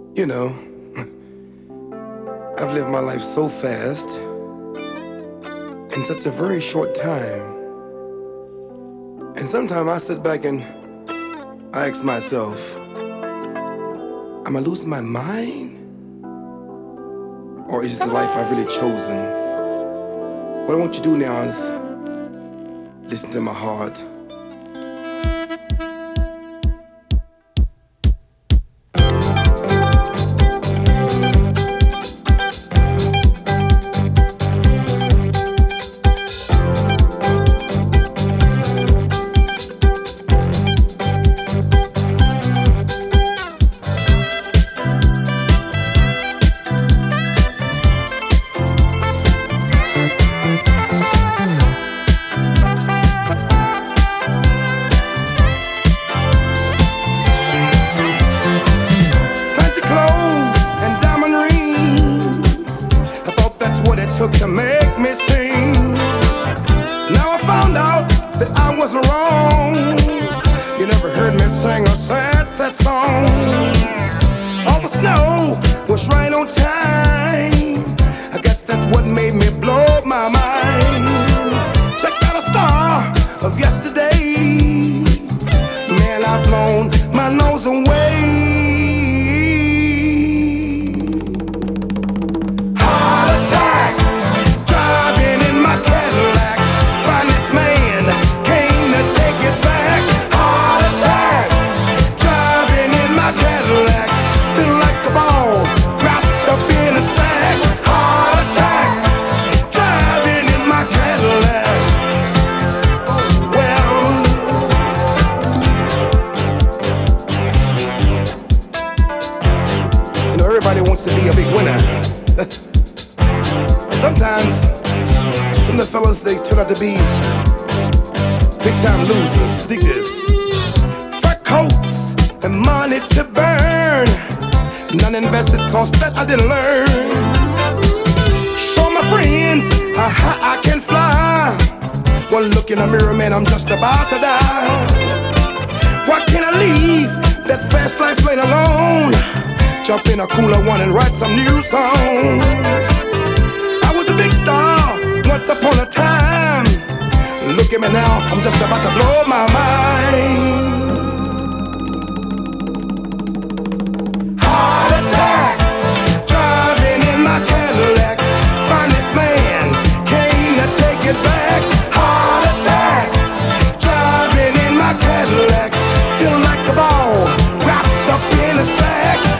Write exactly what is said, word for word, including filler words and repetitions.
You know, I've lived my life so fast in such a very short time. And sometimes I sit back and I ask myself, am I losing my mind? Or is this the life I've really chosen? What I want you to do now is listen to my heart. Took to make me sing. Now I found out that I was wrong. You never heard me sing a sad, sad song. All the snow was right on time. I guess that's what made me blow my mind. Checked out a star of yesterday. Man, I've blown my nose away. Everybody wants to be a big winner. Sometimes some of the fellas, they turn out to be big time losers. Dig this. Fur coats and money to burn. None invested cause that I didn't learn. Show my friends how high I can fly. One look in the mirror, man, I'm just about to die. Why can't I leave that fast life lane alone? Jump in a cooler one and write some new songs. I was a big star once upon a time. Look at me now, I'm just about to blow my mind. Heart attack, driving in my Cadillac. Finest man came to take it back. Heart attack, driving in my Cadillac. Feel like a ball wrapped up in a sack.